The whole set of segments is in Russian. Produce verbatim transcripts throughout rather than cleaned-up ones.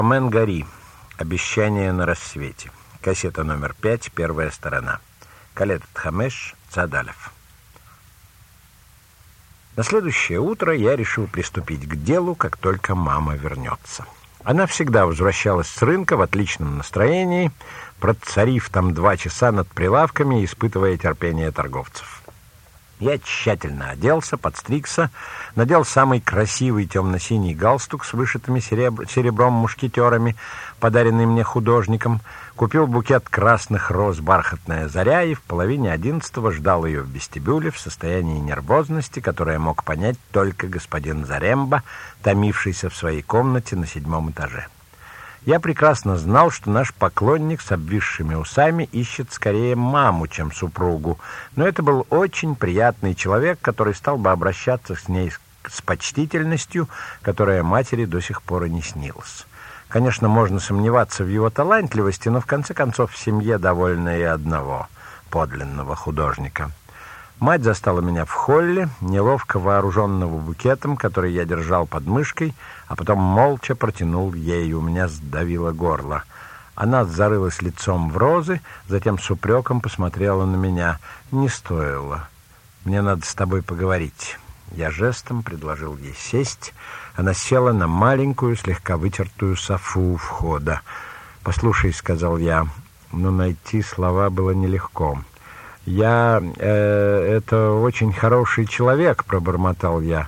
Ромен Гори. Обещание на рассвете. Кассета номер пять, первая сторона. Калет Хамеш, Цадалев. На следующее утро я решил приступить к делу, как только мама вернется. Она всегда возвращалась с рынка в отличном настроении, процарив там два часа над прилавками, испытывая терпение торговцев. Я тщательно оделся, подстригся, надел самый красивый темно-синий галстук с вышитыми серебр... серебром мушкетерами, подаренный мне художником, купил букет красных роз «Бархатная заря» и в половине одиннадцатого ждал ее в вестибюле в состоянии нервозности, которое мог понять только господин Заремба, томившийся в своей комнате на седьмом этаже. Я прекрасно знал, что наш поклонник с обвисшими усами ищет скорее маму, чем супругу, но это был очень приятный человек, который стал бы обращаться с ней с почтительностью, которая матери до сих пор и не снилась. Конечно, можно сомневаться в его талантливости, но в конце концов в семье довольно и одного подлинного художника. Мать застала меня в холле, неловко вооруженного букетом, который я держал под мышкой, а потом молча протянул ей, у меня сдавило горло. Она зарылась лицом в розы, затем с упреком посмотрела на меня. «Не стоило. Мне надо с тобой поговорить». Я жестом предложил ей сесть. Она села на маленькую, слегка вытертую софу у входа. «Послушай», — сказал я, — но найти слова было нелегко. «Я... Э, это очень хороший человек», — пробормотал я.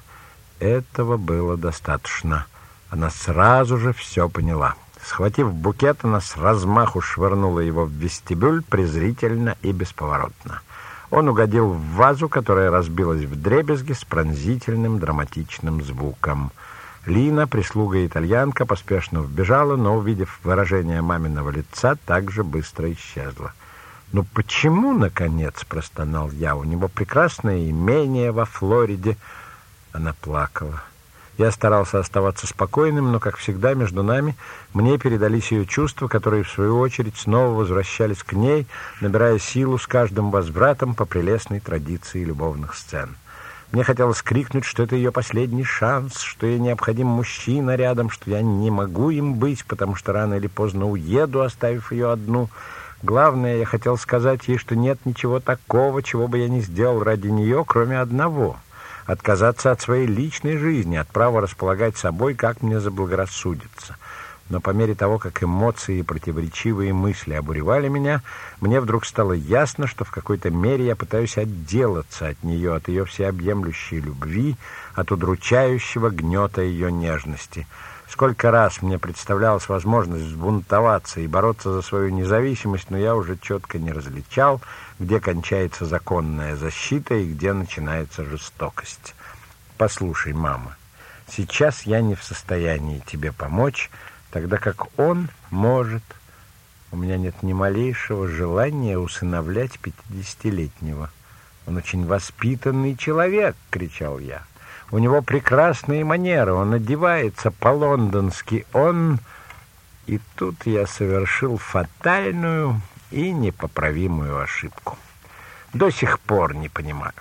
Этого было достаточно. Она сразу же все поняла. Схватив букет, она с размаху швырнула его в вестибюль презрительно и бесповоротно. Он угодил в вазу, которая разбилась вдребезги с пронзительным драматичным звуком. Лина, прислуга-итальянка, поспешно вбежала, но, увидев выражение маминого лица, так же быстро исчезла. «Ну почему, наконец?» — простонал я. «У него прекрасное имение во Флориде». Она плакала. Я старался оставаться спокойным, но, как всегда, между нами мне передались ее чувства, которые, в свою очередь, снова возвращались к ней, набирая силу с каждым возвратом по прелестной традиции любовных сцен. Мне хотелось крикнуть, что это ее последний шанс, что ей необходим мужчина рядом, что я не могу им быть, потому что рано или поздно уеду, оставив ее одну. Главное, я хотел сказать ей, что нет ничего такого, чего бы я не сделал ради нее, кроме одного — отказаться от своей личной жизни, от права располагать собой, как мне заблагорассудится. Но по мере того, как эмоции и противоречивые мысли обуревали меня, мне вдруг стало ясно, что в какой-то мере я пытаюсь отделаться от нее, от ее всеобъемлющей любви, от удручающего гнета ее нежности. Сколько раз мне представлялась возможность взбунтоваться и бороться за свою независимость, но я уже четко не различал, где кончается законная защита и где начинается жестокость. «Послушай, мама, сейчас я не в состоянии тебе помочь, тогда как он может. У меня нет ни малейшего желания усыновлять пятидесятилетнего. Он очень воспитанный человек», — кричал я. «У него прекрасные манеры, он одевается по-лондонски, он...» И тут я совершил фатальную и непоправимую ошибку. До сих пор не понимаю,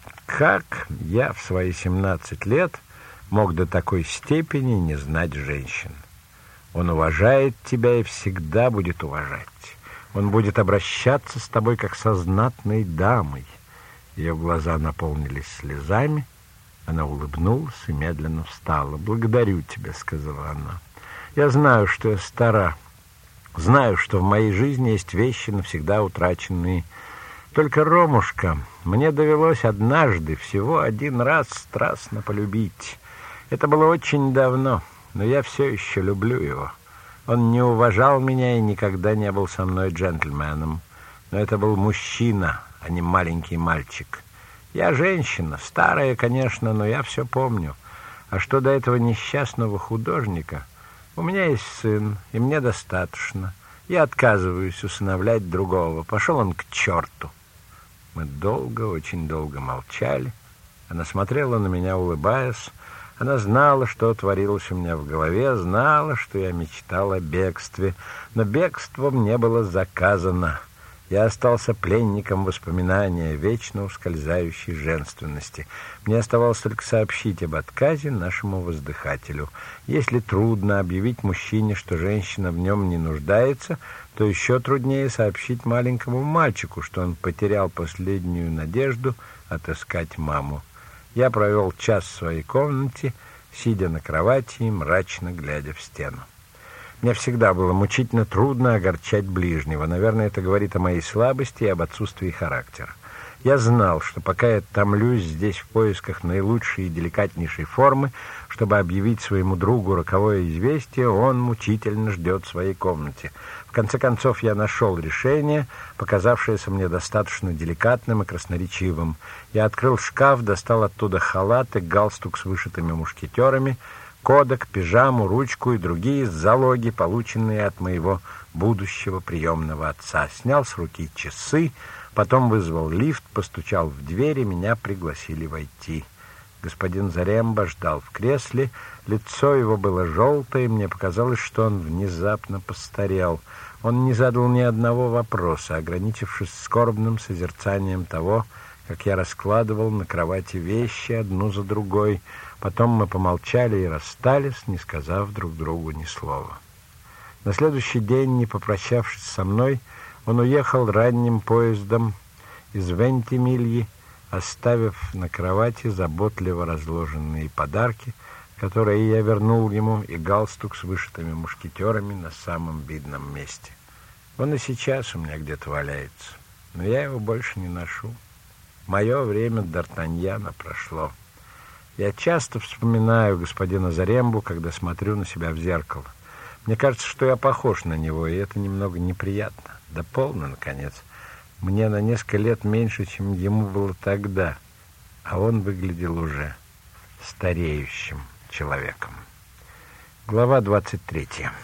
как я в свои семнадцать лет мог до такой степени не знать женщин. Он уважает тебя и всегда будет уважать. Он будет обращаться с тобой, как со знатной дамой. Ее глаза наполнились слезами. Она улыбнулась и медленно встала. «Благодарю тебя», — сказала она. «Я знаю, что я стара. Знаю, что в моей жизни есть вещи, навсегда утраченные. Только, Ромушка, мне довелось однажды, всего один раз страстно полюбить. Это было очень давно, но я все еще люблю его. Он не уважал меня и никогда не был со мной джентльменом. Но это был мужчина, а не маленький мальчик. Я женщина, старая, конечно, но я все помню. А что до этого несчастного художника? У меня есть сын, и мне достаточно. Я отказываюсь усыновлять другого. Пошел он к черту». Мы долго, очень долго молчали. Она смотрела на меня, улыбаясь. Она знала, что творилось у меня в голове, знала, что я мечтал о бегстве. Но бегство мне было заказано. Я остался пленником воспоминания вечно ускользающей женственности. Мне оставалось только сообщить об отказе нашему воздыхателю. Если трудно объявить мужчине, что женщина в нем не нуждается, то еще труднее сообщить маленькому мальчику, что он потерял последнюю надежду отыскать маму. Я провел час в своей комнате, сидя на кровати и мрачно глядя в стену. Мне всегда было мучительно трудно огорчать ближнего. Наверное, это говорит о моей слабости и об отсутствии характера. Я знал, что пока я томлюсь здесь в поисках наилучшей и деликатнейшей формы, чтобы объявить своему другу роковое известие, он мучительно ждет в своей комнате. В конце концов, я нашел решение, показавшееся мне достаточно деликатным и красноречивым. Я открыл шкаф, достал оттуда халат и галстук с вышитыми мушкетерами, кодек, пижаму, ручку и другие залоги, полученные от моего будущего приемного отца. Снял с руки часы, потом вызвал лифт, постучал в дверь, и меня пригласили войти. Господин Заремба ждал в кресле, лицо его было желтое, и мне показалось, что он внезапно постарел. Он не задал ни одного вопроса, ограничившись скорбным созерцанием того, как я раскладывал на кровати вещи одну за другой. Потом мы помолчали и расстались, не сказав друг другу ни слова. На следующий день, не попрощавшись со мной, он уехал ранним поездом из Вентимильи, оставив на кровати заботливо разложенные подарки, которые я вернул ему, и галстук с вышитыми мушкетерами на самом видном месте. Он и сейчас у меня где-то валяется, но я его больше не ношу. Мое время Д'Артаньяна прошло. Я часто вспоминаю господина Зарембу, когда смотрю на себя в зеркало. Мне кажется, что я похож на него, и это немного неприятно. Да полно, наконец. Мне на несколько лет меньше, чем ему было тогда, а он выглядел уже стареющим человеком. Глава двадцать третья.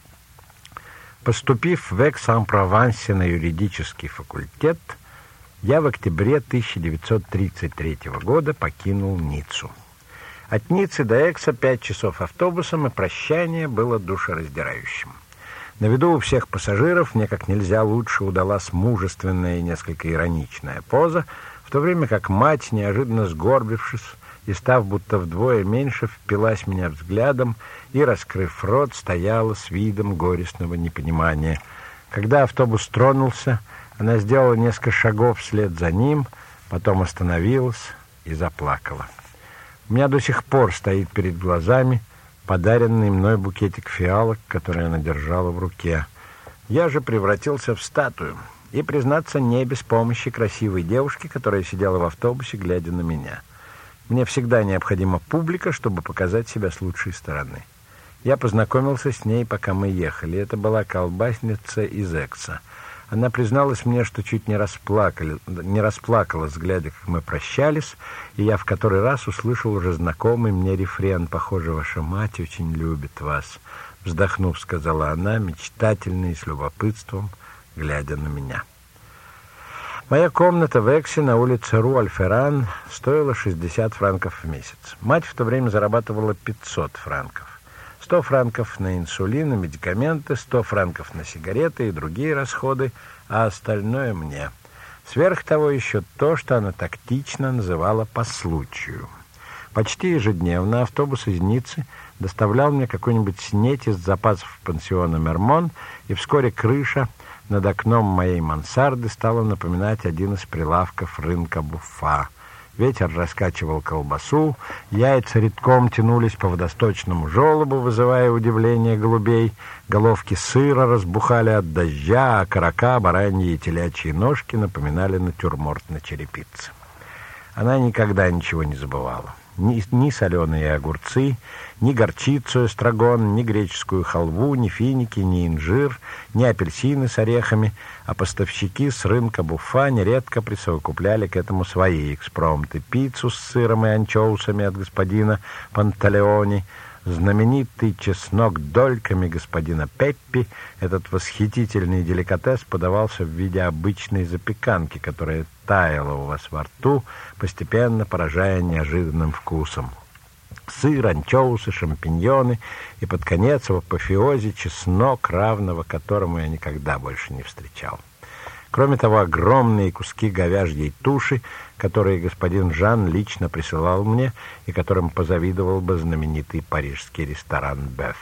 Поступив в Экс-ан-Провансе на юридический факультет, я в октябре тысяча девятьсот тридцать третьего года покинул Ниццу. От Ниццы до Экса пять часов автобусом, и прощание было душераздирающим. На виду у всех пассажиров мне как нельзя лучше удалась мужественная и несколько ироничная поза, в то время как мать, неожиданно сгорбившись и став будто вдвое меньше, впилась меня взглядом и, раскрыв рот, стояла с видом горестного непонимания. Когда автобус тронулся, она сделала несколько шагов вслед за ним, потом остановилась и заплакала. У меня до сих пор стоит перед глазами подаренный мной букетик фиалок, который она держала в руке. Я же превратился в статую, и, признаться, не без помощи красивой девушки, которая сидела в автобусе, глядя на меня. Мне всегда необходима публика, чтобы показать себя с лучшей стороны. Я познакомился с ней, пока мы ехали. Это была колбасница из Экса. Она призналась мне, что чуть не расплакали, не расплакалась, глядя, как мы прощались, и я в который раз услышал уже знакомый мне рефрен: «Похоже, ваша мать очень любит вас», — вздохнув, сказала она, мечтательно и с любопытством, глядя на меня. Моя комната в Эксе на улице Руальферан стоила шестьдесят франков в месяц. Мать в то время зарабатывала пятьсот франков. сто франков на инсулин и медикаменты, сто франков на сигареты и другие расходы, а остальное мне. Сверх того еще то, что она тактично называла «по случаю». Почти ежедневно автобус из Ниццы доставлял мне какую-нибудь снеть из запасов пансиона «Мермон», и вскоре крыша над окном моей мансарды стала напоминать один из прилавков рынка Буффа. Ветер раскачивал колбасу, яйца редком тянулись по водосточному желобу, вызывая удивление голубей, головки сыра разбухали от дождя, а окорока, бараньи и телячьи ножки напоминали натюрморт на черепице. Она никогда ничего не забывала. Ни, ни соленые огурцы, ни горчицу эстрагон, ни греческую халву, ни финики, ни инжир, ни апельсины с орехами, а поставщики с рынка Буффа нередко присовокупляли к этому свои экспромты: пиццу с сыром и анчоусами от господина Панталеони, знаменитый чеснок дольками господина Пеппи. Этот восхитительный деликатес подавался в виде обычной запеканки, которая таяла у вас во рту, постепенно поражая неожиданным вкусом. Сыр, анчоусы, шампиньоны и, под конец, в апофеозе чеснок, равного которому я никогда больше не встречал. Кроме того, огромные куски говяжьей туши, которые господин Жан лично присылал мне и которым позавидовал бы знаменитый парижский ресторан «Бёв».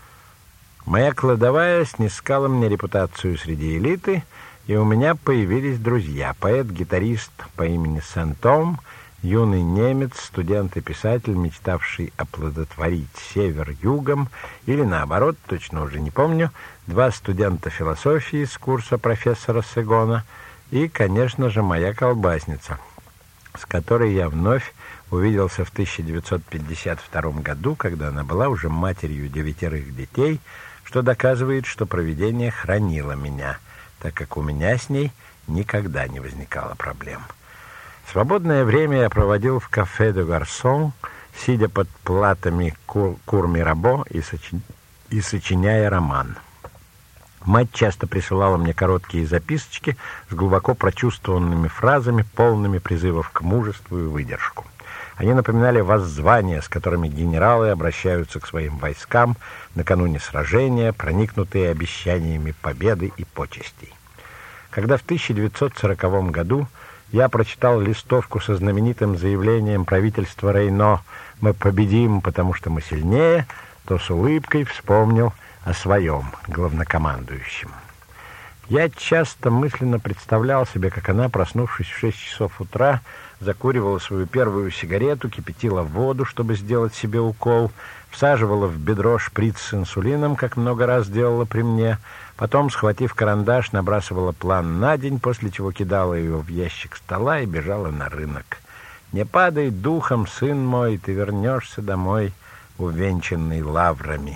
Моя кладовая снискала мне репутацию среди элиты, и у меня появились друзья. Поэт-гитарист по имени Сен-Том, юный немец, студент и писатель, мечтавший оплодотворить север югом, или наоборот, точно уже не помню, два студента философии с курса профессора Сегона и, конечно же, моя колбасница, с которой я вновь увиделся в тысяча девятьсот пятьдесят втором году, когда она была уже матерью девятерых детей, что доказывает, что провидение хранило меня, так как у меня с ней никогда не возникало проблем. Свободное время я проводил в кафе де Гарсон, сидя под платами кур, кур Мирабо и, сочи... и сочиняя роман. Мать часто присылала мне короткие записочки с глубоко прочувствованными фразами, полными призывов к мужеству и выдержку. Они напоминали воззвания, с которыми генералы обращаются к своим войскам накануне сражения, проникнутые обещаниями победы и почестей. Когда в тысяча девятьсот сороковом году я прочитал листовку со знаменитым заявлением правительства Рейно «Мы победим, потому что мы сильнее», то с улыбкой вспомнил о своем главнокомандующем. Я часто мысленно представлял себе, как она, проснувшись в шесть часов утра, закуривала свою первую сигарету, кипятила воду, чтобы сделать себе укол, всаживала в бедро шприц с инсулином, как много раз делала при мне, потом, схватив карандаш, набрасывала план на день, после чего кидала его в ящик стола и бежала на рынок. «Не падай духом, сын мой, ты вернешься домой, увенчанный лаврами».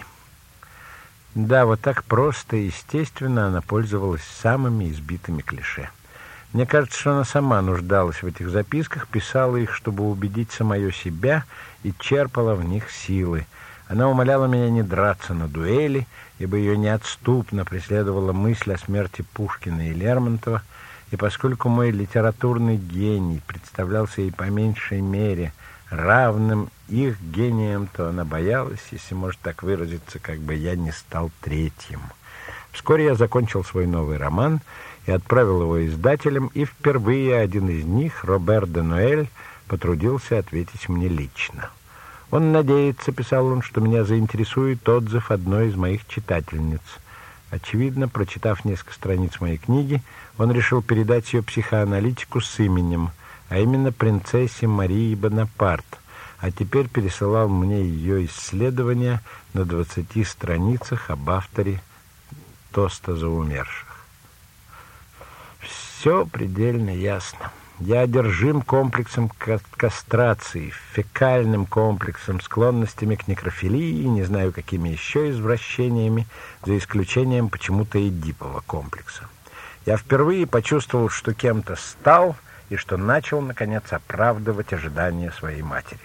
Да, вот так просто и естественно она пользовалась самыми избитыми клише. Мне кажется, что она сама нуждалась в этих записках, писала их, чтобы убедить самое себя, и черпала в них силы. Она умоляла меня не драться на дуэли, ибо ее неотступно преследовала мысль о смерти Пушкина и Лермонтова, и поскольку мой литературный гений представлялся ей по меньшей мере равным их гением, то она боялась, если можно так выразиться, как бы я не стал третьим. Вскоре я закончил свой новый роман и отправил его издателям, и впервые один из них, Робер де Ноэль, потрудился ответить мне лично. «Он надеется, — писал он, — что меня заинтересует отзыв одной из моих читательниц». Очевидно, прочитав несколько страниц моей книги, он решил передать ее психоаналитику с именем, а именно принцессе Марии Бонапарт, а теперь пересылал мне ее исследования на двадцати страницах об авторе «Тоста за умерших». Все предельно ясно. Я одержим комплексом кастрации, фекальным комплексом, склонностями к некрофилии и не знаю какими еще извращениями, за исключением почему-то эдипового комплекса. Я впервые почувствовал, что кем-то стал, и что начал, наконец, оправдывать ожидания своей матери.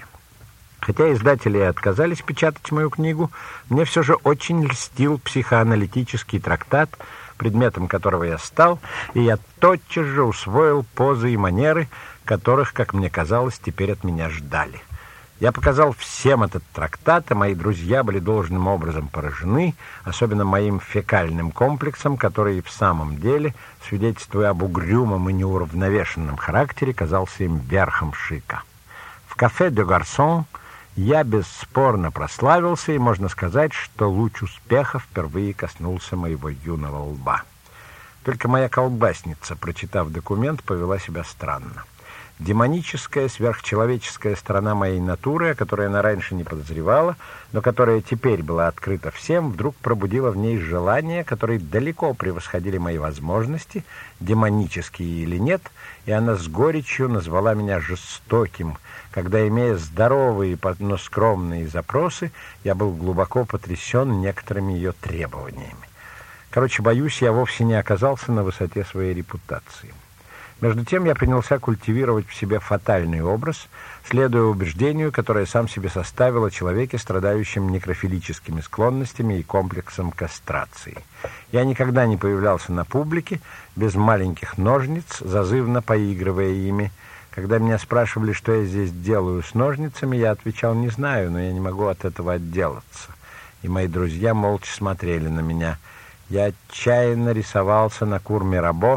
Хотя издатели и отказались печатать мою книгу, мне все же очень льстил психоаналитический трактат, предметом которого я стал, и я тотчас же усвоил позы и манеры, которых, как мне казалось, теперь от меня ждали. Я показал всем этот трактат, а мои друзья были должным образом поражены, особенно моим фекальным комплексом, который в самом деле, свидетельствуя об угрюмом и неуравновешенном характере, казался им верхом шика. В кафе де Гарсон я бесспорно прославился, и можно сказать, что луч успеха впервые коснулся моего юного лба. Только моя колбасница, прочитав документ, повела себя странно. Демоническая, сверхчеловеческая сторона моей натуры, о которой она раньше не подозревала, но которая теперь была открыта всем, вдруг пробудила в ней желания, которые далеко превосходили мои возможности, демонические или нет, и она с горечью назвала меня жестоким, когда, имея здоровые, но скромные запросы, я был глубоко потрясен некоторыми ее требованиями. Короче, боюсь, я вовсе не оказался на высоте своей репутации. Между тем я принялся культивировать в себе фатальный образ, следуя убеждению, которое сам себе составил о человеке, страдающем некрофилическими склонностями и комплексом кастрации. Я никогда не появлялся на публике без маленьких ножниц, зазывно поигрывая ими. Когда меня спрашивали, что я здесь делаю с ножницами, я отвечал: не знаю, но я не могу от этого отделаться. И мои друзья молча смотрели на меня. Я отчаянно рисовался на кур Мирабо,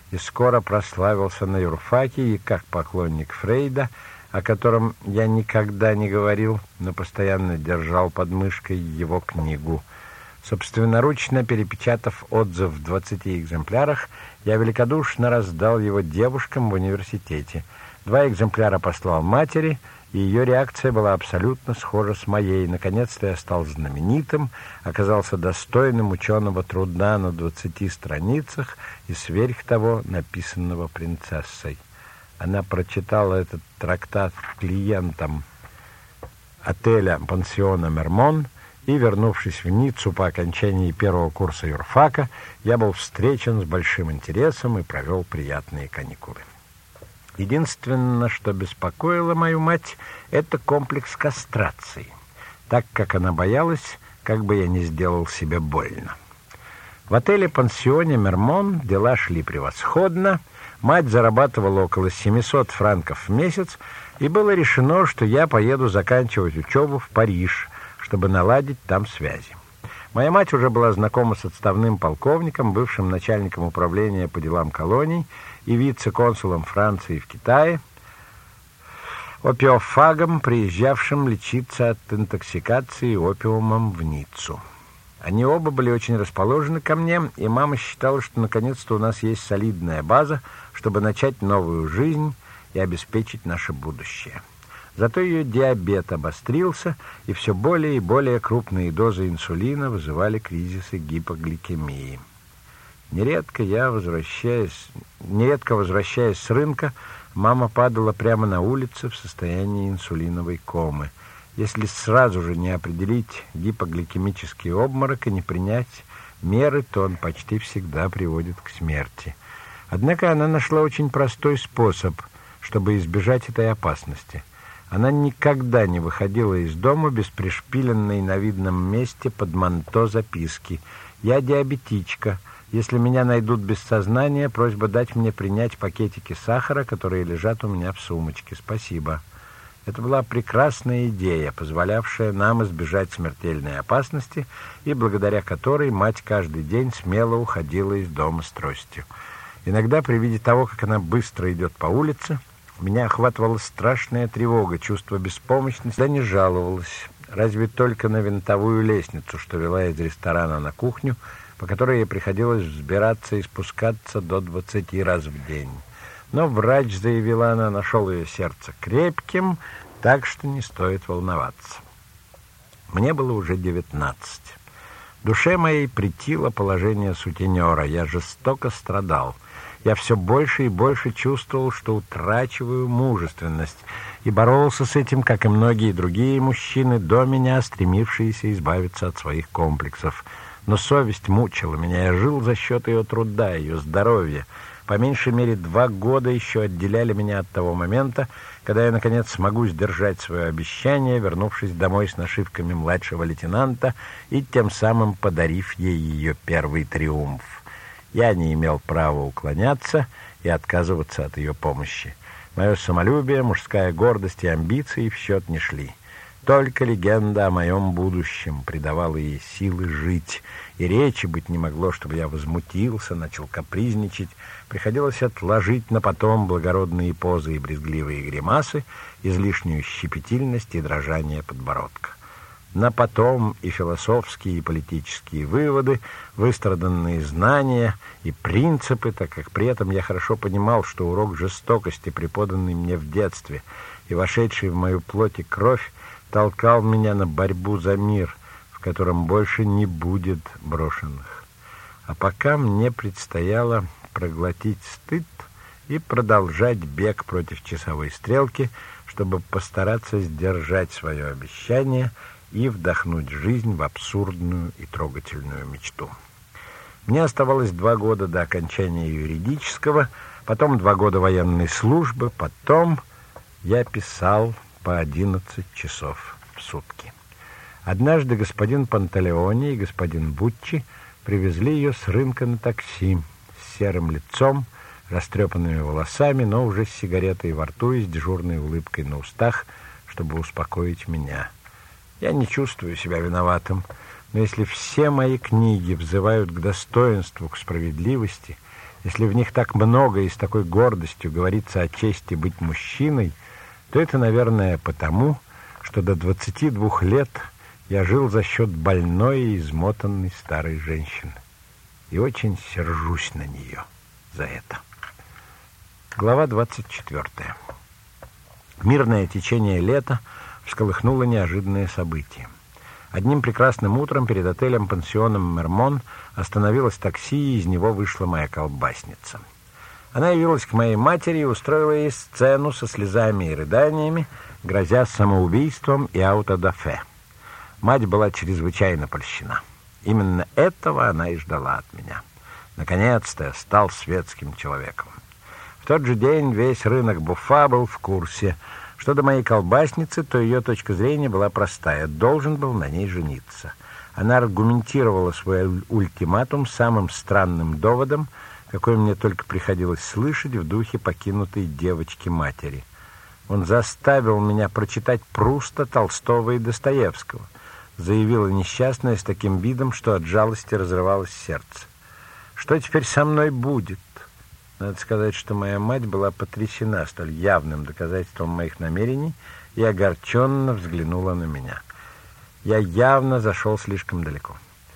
и скоро прославился на юрфаке и как поклонник Фрейда, о котором я никогда не говорил, но постоянно держал под мышкой его книгу. Собственноручно перепечатав отзыв в двадцати экземплярах, я великодушно раздал его девушкам в университете. Два экземпляра послал матери, и ее реакция была абсолютно схожа с моей. Наконец-то я стал знаменитым, оказался достойным ученого труда на двадцати страницах и сверх того, написанного принцессой. Она прочитала этот трактат клиентам отеля пансиона «Мермон», и, вернувшись в Ниццу по окончании первого курса юрфака, я был встречен с большим интересом и провел приятные каникулы. Единственное, что беспокоило мою мать, это комплекс кастрации, так как она боялась, как бы я не сделал себе больно. В отеле-пансионе «Мермон» дела шли превосходно, мать зарабатывала около семисот франков в месяц, и было решено, что я поеду заканчивать учебу в Париж, чтобы наладить там связи. Моя мать уже была знакома с отставным полковником, бывшим начальником управления по делам колоний и вице-консулом Франции в Китае, опиофагом, приезжавшим лечиться от интоксикации опиумом в Ниццу. Они оба были очень расположены ко мне, и мама считала, что наконец-то у нас есть солидная база, чтобы начать новую жизнь и обеспечить наше будущее. Зато ее диабет обострился, и все более и более крупные дозы инсулина вызывали кризисы гипогликемии. Нередко я, возвращаясь, нередко возвращаясь с рынка, мама падала прямо на улице в состоянии инсулиновой комы. Если сразу же не определить гипогликемический обморок и не принять меры, то он почти всегда приводит к смерти. Однако она нашла очень простой способ, чтобы избежать этой опасности. Она никогда не выходила из дома без пришпиленной на видном месте под манто записки: «Я диабетичка. Если меня найдут без сознания, просьба дать мне принять пакетики сахара, которые лежат у меня в сумочке. Спасибо». Это была прекрасная идея, позволявшая нам избежать смертельной опасности, и благодаря которой мать каждый день смело уходила из дома с тростью. Иногда при виде того, как она быстро идет по улице, меня охватывала страшная тревога, чувство беспомощности. Я не жаловалась, разве только на винтовую лестницу, что вела из ресторана на кухню, по которой ей приходилось взбираться и спускаться до двадцати раз в день. Но врач, заявила она, нашел ее сердце крепким, так что не стоит волноваться. Мне было уже девятнадцать. Душе моей претило положение сутенера, я жестоко страдал. Я все больше и больше чувствовал, что утрачиваю мужественность, и боролся с этим, как и многие другие мужчины до меня, стремившиеся избавиться от своих комплексов. Но совесть мучила меня, я жил за счет ее труда, ее здоровья. По меньшей мере два года еще отделяли меня от того момента, когда я, наконец, смогу сдержать свое обещание, вернувшись домой с нашивками младшего лейтенанта и тем самым подарив ей ее первый триумф. Я не имел права уклоняться и отказываться от ее помощи. Мое самолюбие, мужская гордость и амбиции в счет не шли. Только легенда о моем будущем придавала ей силы жить, и речи быть не могло, чтобы я возмутился, начал капризничать. Приходилось отложить на потом благородные позы и брезгливые гримасы, излишнюю щепетильность и дрожание подбородка. На потом и философские, и политические выводы, выстраданные знания и принципы, так как при этом я хорошо понимал, что урок жестокости, преподанный мне в детстве и вошедший в мою плоть и кровь, толкал меня на борьбу за мир, в котором больше не будет брошенных. А пока мне предстояло проглотить стыд и продолжать бег против часовой стрелки, чтобы постараться сдержать свое обещание и вдохнуть жизнь в абсурдную и трогательную мечту. Мне оставалось два года до окончания юридического, потом два года военной службы, потом я писал по одиннадцать часов в сутки. Однажды господин Панталеоне и господин Буччи привезли ее с рынка на такси, с серым лицом, растрепанными волосами, но уже с сигаретой во рту и с дежурной улыбкой на устах, чтобы успокоить меня. Я не чувствую себя виноватым, но если все мои книги взывают к достоинству, к справедливости, Если в них так много и с такой гордостью говорится о чести быть мужчиной, то это, наверное, потому, что до двадцати двух лет я жил за счет больной и измотанной старой женщины. И очень сержусь на нее за это. Глава двадцать четвёртая. Мирное течение лета всколыхнуло неожиданные события. Одним прекрасным утром перед отелем-пансионом «Мермон» остановилось такси, и из него вышла моя колбасница. Она явилась к моей матери и устроила ей сцену со слезами и рыданиями, грозя самоубийством и аутодафе. Мать была чрезвычайно польщена. Именно этого она и ждала от меня. Наконец-то я стал светским человеком. В тот же день весь рынок Буффа был в курсе. Что до моей колбасницы, то ее точка зрения была простая. Должен был на ней жениться. Она аргументировала свой ультиматум самым странным доводом, какой мне только приходилось слышать в духе покинутой девочки-матери. Он заставил меня прочитать Пруста, Толстого и Достоевского, заявила несчастная с таким видом, что от жалости разрывалось сердце. Что теперь со мной будет? Надо сказать, что моя мать была потрясена столь явным доказательством моих намерений и огорченно взглянула на меня. Я явно зашел слишком далеко.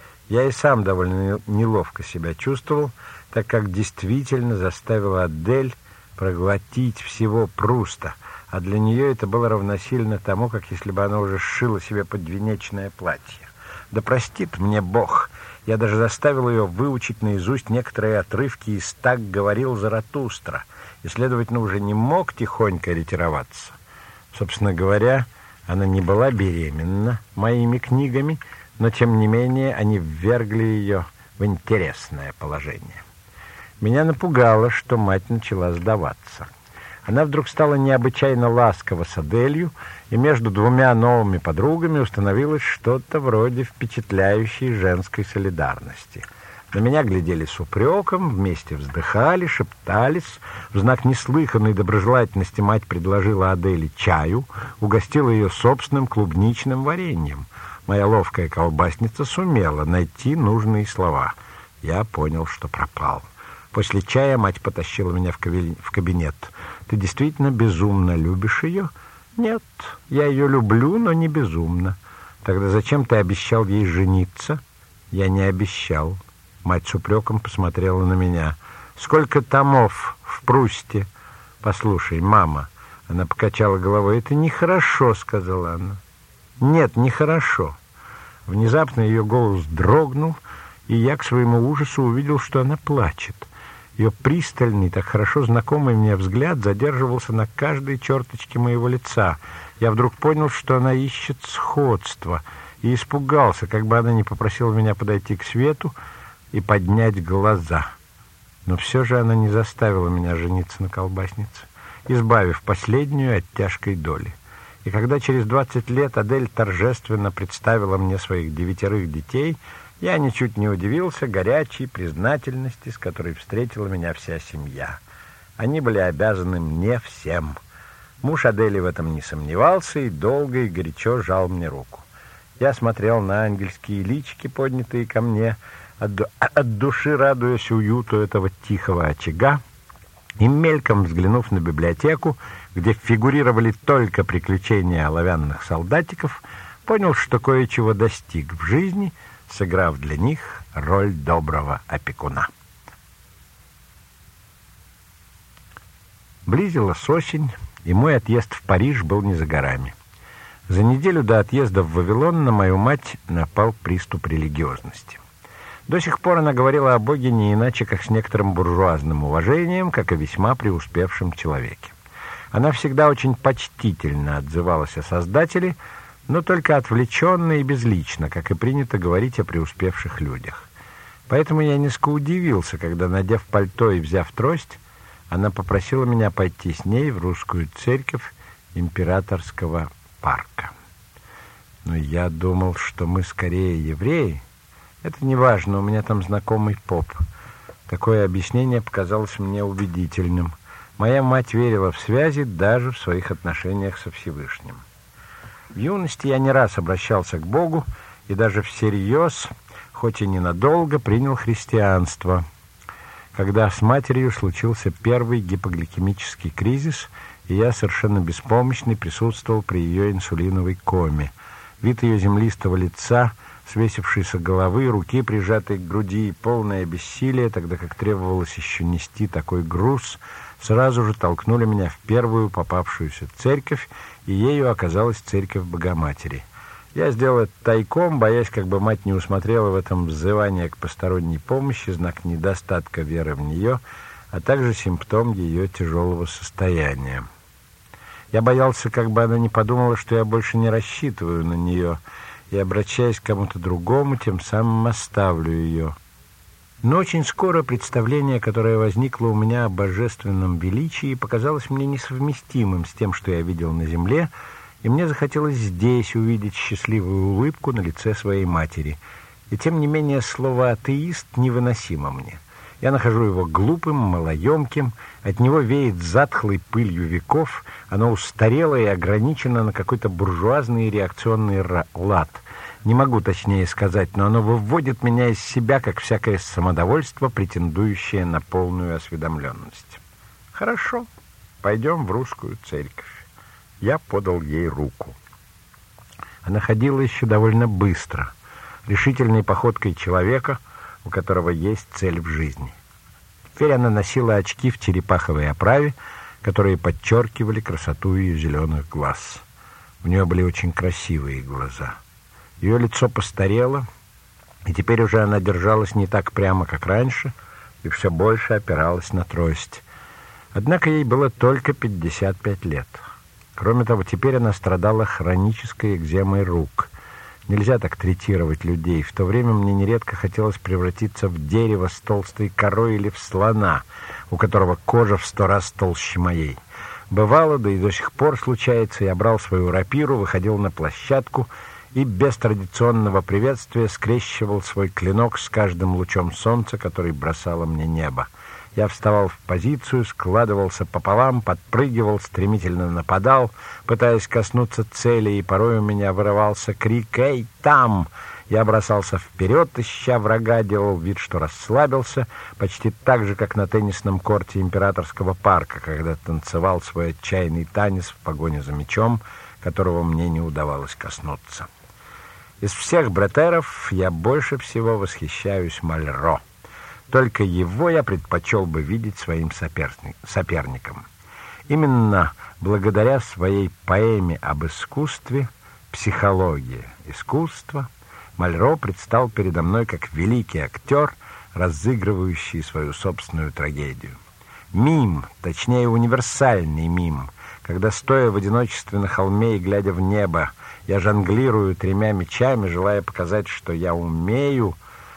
Я и сам довольно неловко себя чувствовал, так как действительно заставил Адель проглотить всего Пруста, а для нее это было равносильно тому, как если бы она уже сшила себе подвенечное платье. Да простит мне Бог! Я даже заставил ее выучить наизусть некоторые отрывки из «Так говорил Заратустра», и, следовательно, уже не мог тихонько ретироваться. Собственно говоря, она не была беременна моими книгами, но, тем не менее, они ввергли ее в интересное положение. Меня напугало, что мать начала сдаваться. Она вдруг стала необычайно ласкова с Аделью, и между двумя новыми подругами установилось что-то вроде впечатляющей женской солидарности. На меня глядели с упреком, вместе вздыхали, шептались. В знак неслыханной доброжелательности мать предложила Аделе чаю, угостила ее собственным клубничным вареньем. Моя ловкая колбасница сумела найти нужные слова. Я понял, что пропал. После чая мать потащила меня в кабинет. «Ты действительно безумно любишь ее?» «Нет, я ее люблю, но не безумно». «Тогда зачем ты обещал ей жениться?» «Я не обещал». Мать с упреком посмотрела на меня. «Сколько томов в Прусте?» «Послушай, мама». Она покачала головой. «Это нехорошо», — сказала она. «Нет, нехорошо». Внезапно ее голос дрогнул, и я к своему ужасу увидел, что она плачет. Ее пристальный, так хорошо знакомый мне взгляд задерживался на каждой черточке моего лица. Я вдруг понял, что она ищет сходства, и испугался, как бы она не попросила меня подойти к свету и поднять глаза. Но все же она не заставила меня жениться на колбаснице, избавив последнюю от тяжкой доли. И когда через двадцать лет Адель торжественно представила мне своих девятерых детей, я ничуть не удивился горячей признательности, с которой встретила меня вся семья. Они были обязаны мне всем. Муж Адели в этом не сомневался и долго и горячо жал мне руку. Я смотрел на ангельские личики, поднятые ко мне, от, от души радуясь уюту этого тихого очага, и, мельком взглянув на библиотеку, где фигурировали только приключения оловянных солдатиков, понял, что кое-чего достиг в жизни, сыграв для них роль доброго опекуна. Близилась осень, и мой отъезд в Париж был не за горами. За неделю до отъезда в Вавилон на мою мать напал приступ религиозности. До сих пор она говорила о Боге не иначе, как с некоторым буржуазным уважением, как о весьма преуспевшем человеке. Она всегда очень почтительно отзывалась о Создателе, но только отвлеченно и безлично, как и принято говорить о преуспевших людях. Поэтому я несколько удивился, когда, надев пальто и взяв трость, она попросила меня пойти с ней в русскую церковь Императорского парка. Но я думал, что мы скорее евреи. Это не важно, у меня там знакомый поп. Такое объяснение показалось мне убедительным. Моя мать верила в связи даже в своих отношениях со Всевышним. В юности я не раз обращался к Богу и даже всерьез, хоть и ненадолго, принял христианство. когда с матерью случился первый гипогликемический кризис, и я, совершенно беспомощный, присутствовал при ее инсулиновой коме. Вид ее землистого лица, свесившейся головы, руки, прижатой к груди, и полное бессилие, тогда как требовалось еще нести такой груз, сразу же толкнули меня в первую попавшуюся церковь, и ею оказалась церковь Богоматери. Я сделал это тайком, боясь, как бы мать не усмотрела в этом взывание к посторонней помощи, знак недостатка веры в нее, а также симптом ее тяжелого состояния. Я боялся, как бы она не подумала, что я больше не рассчитываю на нее, и, обращаясь к кому-то другому, тем самым оставлю ее. Но очень скоро представление, которое возникло у меня о божественном величии, показалось мне несовместимым с тем, что я видел на земле, и мне захотелось здесь увидеть счастливую улыбку на лице своей матери. И тем не менее слово «атеист» невыносимо мне. Я нахожу его глупым, малоемким, от него веет затхлой пылью веков, оно устарело и ограничено на какой-то буржуазный реакционный лад. Не могу точнее сказать, но оно выводит меня из себя, как всякое самодовольство, претендующее на полную осведомленность. Хорошо, пойдем в русскую церковь. Я подал ей руку. Она ходила еще довольно быстро, решительной походкой человека, у которого есть цель в жизни. Теперь она носила очки в черепаховой оправе, которые подчеркивали красоту ее зеленых глаз. У нее были очень красивые глаза. Ее лицо постарело, и теперь уже она держалась не так прямо, как раньше, и все больше опиралась на трость. Однако ей было только пятьдесят пять лет. Кроме того, теперь она страдала хронической экземой рук. Нельзя так третировать людей. В то время мне нередко хотелось превратиться в дерево с толстой корой или в слона, у которого кожа в сто раз толще моей. Бывало, да и до сих пор случается, я брал свою рапиру, выходил на площадку и без традиционного приветствия скрещивал свой клинок с каждым лучом солнца, который бросало мне небо. Я вставал в позицию, складывался пополам, подпрыгивал, стремительно нападал, пытаясь коснуться цели, и порой у меня вырывался крик «Эй, там!». Я бросался вперед, ища врага, делал вид, что расслабился, почти так же, как на теннисном корте Императорского парка, когда танцевал свой отчаянный танец в погоне за мячом, которого мне не удавалось коснуться. Из всех бретеров я больше всего восхищаюсь Мальро. Только его я предпочел бы видеть своим соперником. Именно благодаря своей поэме об искусстве «Психология искусства» Мальро предстал передо мной как великий актер, разыгрывающий свою собственную трагедию. Мим, точнее универсальный мим, когда, стоя в одиночестве на холме и глядя в небо, я жонглирую тремя мечами, желая показать, что я умею,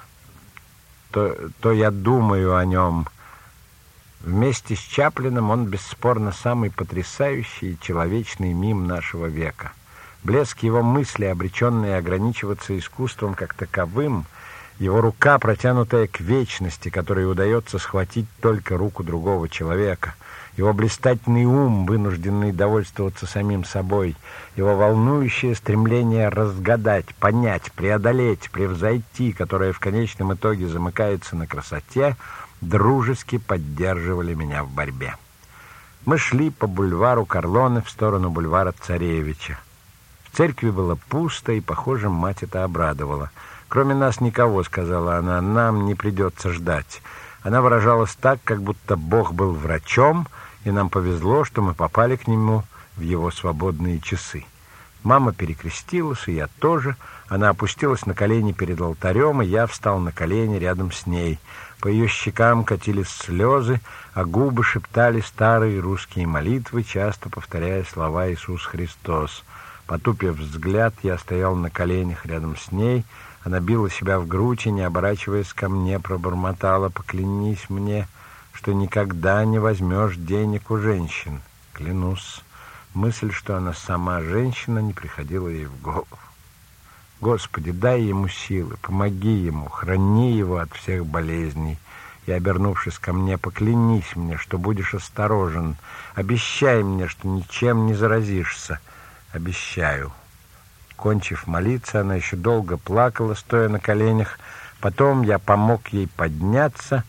То, то я думаю о нем. Вместе с Чаплином он бесспорно самый потрясающий и человечный мим нашего века. Блеск его мысли, обреченные ограничиваться искусством как таковым, его рука, протянутая к вечности, которой удается схватить только руку другого человека, его блистательный ум, вынужденный довольствоваться самим собой, его волнующее стремление разгадать, понять, преодолеть, превзойти, которое в конечном итоге замыкается на красоте, дружески поддерживали меня в борьбе. Мы шли по бульвару Карлоне в сторону бульвара Царевича. В церкви было пусто, и, похоже, мать это обрадовала. «Кроме нас никого», — сказала она, — «нам не придется ждать». Она выражалась так, как будто Бог был врачом, и нам повезло, что мы попали к нему в его свободные часы. Мама перекрестилась, и я тоже. Она опустилась на колени перед алтарем, и я встал на колени рядом с ней. По ее щекам катились слезы, а губы шептали старые русские молитвы, часто повторяя слова «Иисус Христос». Потупив взгляд, я стоял на коленях рядом с ней. Она била себя в грудь и, не оборачиваясь ко мне, пробормотала: «Поклянись мне, что никогда не возьмешь денег у женщин». Клянусь. Мысль, что она сама женщина, не приходила ей в голову. Господи, дай ему силы, помоги ему, храни его от всех болезней. И, обернувшись ко мне: «Поклянись мне, что будешь осторожен. Обещай мне, что ничем не заразишься». «Обещаю». Кончив молиться, она еще долго плакала, стоя на коленях. Потом я помог ей подняться,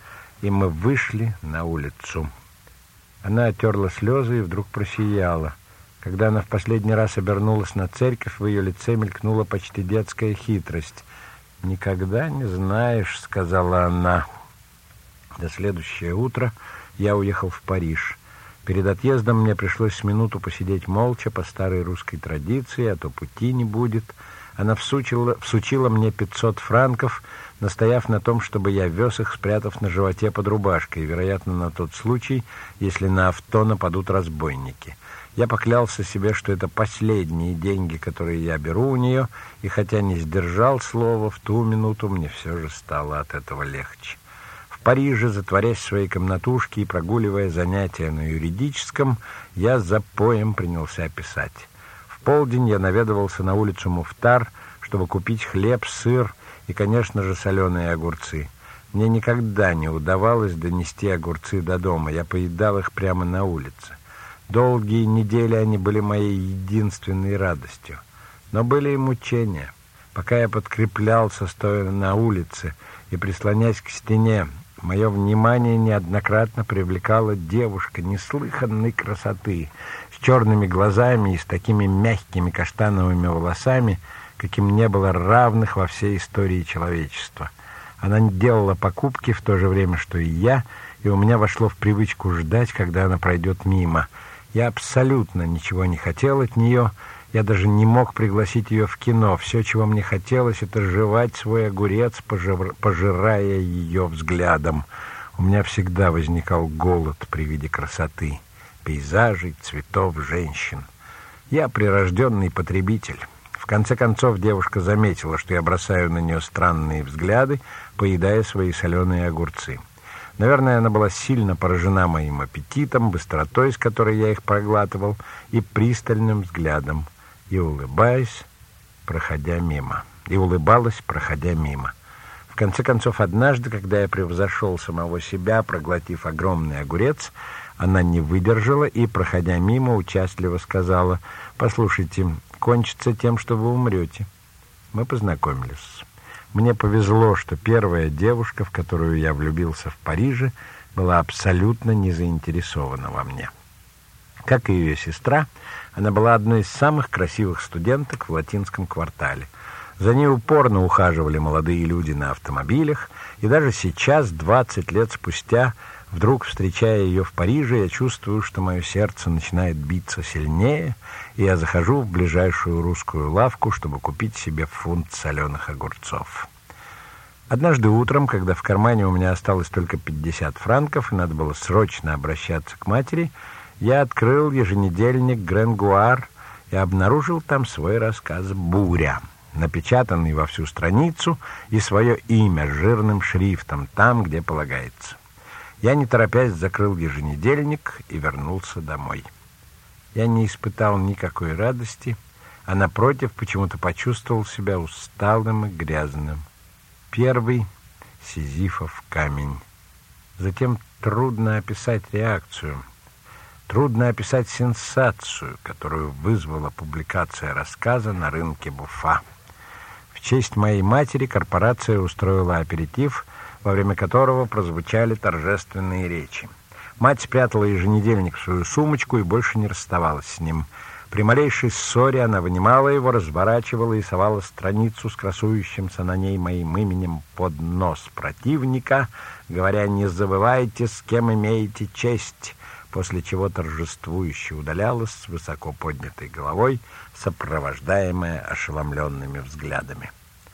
и мы вышли на улицу. Она оттерла слезы и вдруг просияла. Когда она в последний раз обернулась на церковь, в ее лице мелькнула почти детская хитрость. «Никогда не знаешь», — сказала она. До следующее утро я уехал в Париж. Перед отъездом мне пришлось с минуту посидеть молча по старой русской традиции, а то пути не будет. Она всучила, всучила мне пятьсот франков, настояв на том, чтобы я вез их, спрятав на животе под рубашкой, вероятно, на тот случай, если на авто нападут разбойники. Я поклялся себе, что это последние деньги, которые я беру у нее, и хотя не сдержал слова, в ту минуту мне все же стало от этого легче. В Париже, затворясь в своей комнатушке и прогуливая занятия на юридическом, я за поем принялся писать. В полдень я наведывался на улицу Муфтар, чтобы купить хлеб, сыр и, конечно же, соленые огурцы. Мне никогда не удавалось донести огурцы до дома, я поедал их прямо на улице. Долгие недели они были моей единственной радостью. Но были и мучения. Пока я подкреплялся, стоя на улице и прислонясь к стене, мое внимание неоднократно привлекала девушка неслыханной красоты, с черными глазами и с такими мягкими каштановыми волосами, каким не было равных во всей истории человечества. Она делала покупки в то же время, что и я, и у меня вошло в привычку ждать, когда она пройдет мимо. Я абсолютно ничего не хотел от нее, я даже не мог пригласить ее в кино. Все, чего мне хотелось, это жевать свой огурец, пожир... пожирая ее взглядом. У меня всегда возникал голод при виде красоты, пейзажей, цветов, женщин. Я прирожденный потребитель. В конце концов, девушка заметила, что я бросаю на нее странные взгляды, поедая свои соленые огурцы. Наверное, она была сильно поражена моим аппетитом, быстротой, с которой я их проглатывал, и пристальным взглядом, и улыбаясь, проходя мимо. И улыбалась, проходя мимо. В конце концов, однажды, когда я превзошел самого себя, проглотив огромный огурец, она не выдержала и, проходя мимо, участливо сказала: «Послушайте, кончится тем, что вы умрете». Мы познакомились. Мне повезло, что первая девушка, в которую я влюбился в Париже, была абсолютно не заинтересована во мне. Как и ее сестра, она была одной из самых красивых студенток в латинском квартале. За ней упорно ухаживали молодые люди на автомобилях, и даже сейчас, двадцать лет спустя, вдруг, встречая ее в Париже, я чувствую, что мое сердце начинает биться сильнее, и я захожу в ближайшую русскую лавку, чтобы купить себе фунт соленых огурцов. Однажды утром, когда в кармане у меня осталось только пятьдесят франков, и надо было срочно обращаться к матери, я открыл еженедельник «Гренгуар» и обнаружил там свой рассказ «Буря», напечатанный во всю страницу, и свое имя жирным шрифтом там, где полагается. Я, не торопясь, закрыл еженедельник и вернулся домой. Я не испытал никакой радости, а, напротив, почему-то почувствовал себя усталым и грязным. Первый — Сизифов камень. Затем трудно описать реакцию. Трудно описать сенсацию, которую вызвала публикация рассказа на рынке Буфа. В честь моей матери корпорация устроила аперитив, во время которого прозвучали торжественные речи. Мать спрятала еженедельник в свою сумочку и больше не расставалась с ним. При малейшей ссоре она вынимала его, разворачивала и совала страницу с красующимся на ней моим именем под нос противника, говоря: «Не забывайте, с кем имеете честь», после чего торжествующе удалялась с высоко поднятой головой, сопровождаемая ошеломленными взглядами.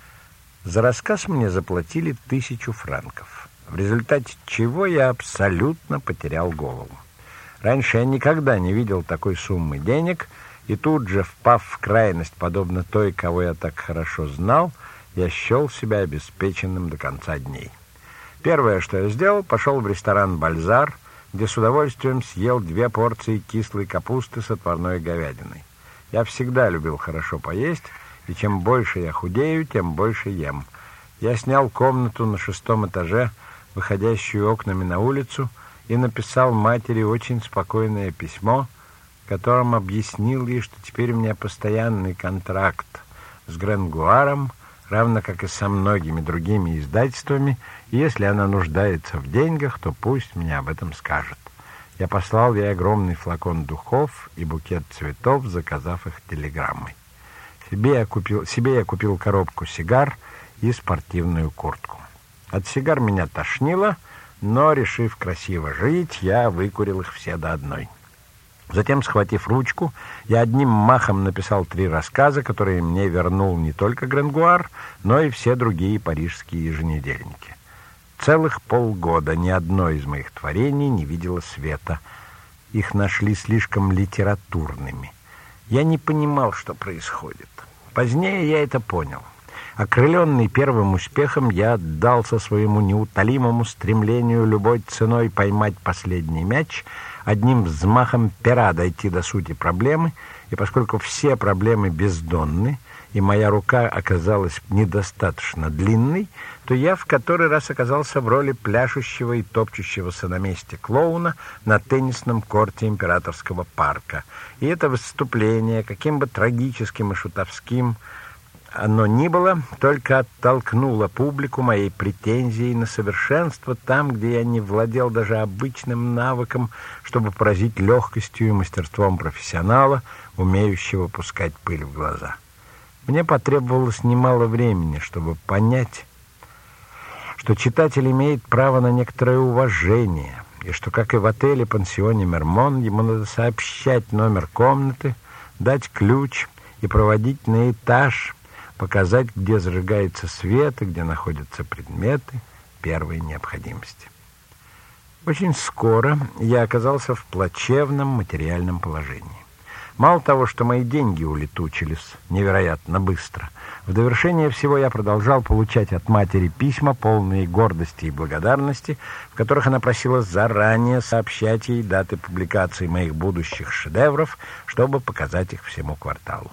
За рассказ мне заплатили тысячу франков, в результате чего я абсолютно потерял голову. Раньше я никогда не видел такой суммы денег, и тут же, впав в крайность, подобно той, кого я так хорошо знал, я счел себя обеспеченным до конца дней. Первое, что я сделал, пошел в ресторан «Бальзар», где с удовольствием съел две порции кислой капусты с отварной говядиной. Я всегда любил хорошо поесть, и чем больше я худею, тем больше ем. Я снял комнату на шестом этаже, выходящую окнами на улицу, и написал матери очень спокойное письмо, в котором объяснил ей, что теперь у меня постоянный контракт с Гренгуаром, равно как и со многими другими издательствами, и если она нуждается в деньгах, то пусть мне об этом скажет. Я послал ей огромный флакон духов и букет цветов, заказав их телеграммой. Себе я купил, себе я купил коробку сигар и спортивную куртку. От сигар меня тошнило, но, решив красиво жить, я выкурил их все до одной. Затем, схватив ручку, я одним махом написал три рассказа, которые мне вернул не только Грангуар, но и все другие парижские еженедельники. Целых полгода ни одно из моих творений не видело света. Их нашли слишком литературными. Я не понимал, что происходит. Позднее я это понял. Окрыленный первым успехом, я отдался своему неутолимому стремлению любой ценой поймать последний мяч, одним взмахом пера дойти до сути проблемы, и поскольку все проблемы бездонны, и моя рука оказалась недостаточно длинной, то я в который раз оказался в роли пляшущего и топчущегося на месте клоуна на теннисном корте Императорского парка. И это выступление, каким бы трагическим и шутовским оно ни было, только оттолкнуло публику моей претензией на совершенство там, где я не владел даже обычным навыком, чтобы поразить легкостью и мастерством профессионала, умеющего пускать пыль в глаза. Мне потребовалось немало времени, чтобы понять, что читатель имеет право на некоторое уважение, и что, как и в отеле-пансионе «Мермон», ему надо сообщать номер комнаты, дать ключ и проводить на этаж, показать, где зажигается свет и где находятся предметы первой необходимости. Очень скоро я оказался в плачевном материальном положении. Мало того, что мои деньги улетучились невероятно быстро, в довершение всего я продолжал получать от матери письма, полные гордости и благодарности, в которых она просила заранее сообщать ей даты публикации моих будущих шедевров, чтобы показать их всему кварталу.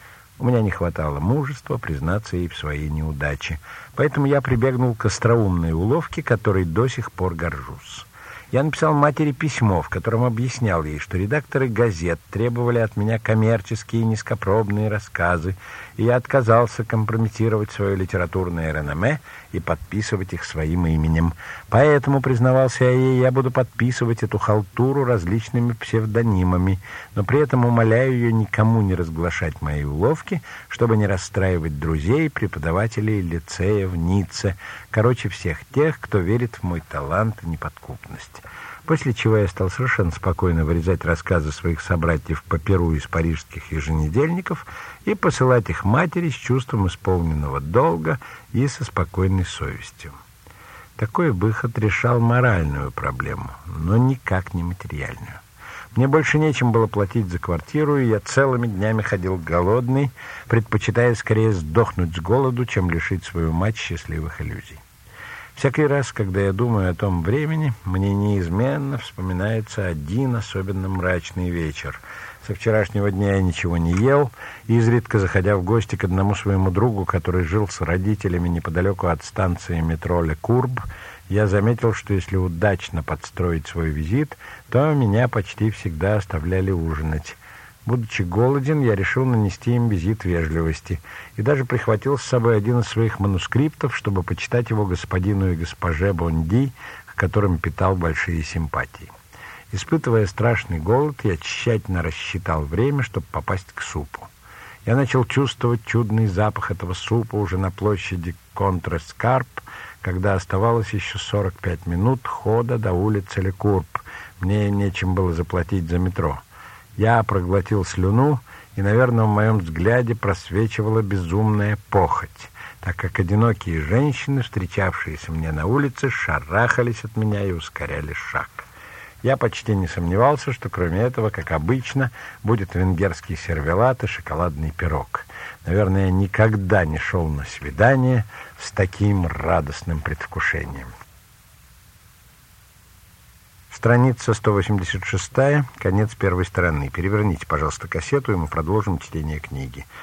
У меня не хватало мужества признаться ей в своей неудаче, поэтому я прибегнул к остроумной уловке, которой до сих пор горжусь. Я написал матери письмо, в котором объяснял ей, что редакторы газет требовали от меня коммерческие низкопробные рассказы, и я отказался компрометировать свое литературное реноме и подписывать их своим именем. Поэтому, признавался я ей, я буду подписывать эту халтуру различными псевдонимами, но при этом умоляю ее никому не разглашать мои уловки, чтобы не расстраивать друзей, преподавателей лицея в Ницце, короче, всех тех, кто верит в мой талант и неподкупность. После чего я стал совершенно спокойно вырезать рассказы своих собратьев по перу из парижских еженедельников и посылать их матери с чувством исполненного долга и со спокойной совестью. Такой выход решал моральную проблему, но никак не материальную. Мне больше нечем было платить за квартиру, и я целыми днями ходил голодный, предпочитая скорее сдохнуть с голоду, чем лишить свою мать счастливых иллюзий. Всякий раз, когда я думаю о том времени, мне неизменно вспоминается один особенно мрачный вечер. Со вчерашнего дня я ничего не ел, и изредка, заходя в гости к одному своему другу, который жил с родителями неподалеку от станции метро Ле Курб, я заметил, что если удачно подстроить свой визит, то меня почти всегда оставляли ужинать. Будучи голоден, я решил нанести им визит вежливости и даже прихватил с собой один из своих манускриптов, чтобы почитать его господину и госпоже Бонди, к которым питал большие симпатии. Испытывая страшный голод, я тщательно рассчитал время, чтобы попасть к супу. Я начал чувствовать чудный запах этого супа уже на площади Контр-Эскарп, когда оставалось еще сорок пять минут хода до улицы Ле Курб. Мне нечем было заплатить за метро. Я проглотил слюну, и, наверное, в моем взгляде просвечивала безумная похоть, так как одинокие женщины, встречавшиеся мне на улице, шарахались от меня и ускоряли шаг. Я почти не сомневался, что кроме этого, как обычно, будет венгерский сервелат и шоколадный пирог. Наверное, я никогда не шел на свидание с таким радостным предвкушением. Страница сто восемьдесят шесть, конец первой стороны. Переверните, пожалуйста, кассету, и мы продолжим чтение книги.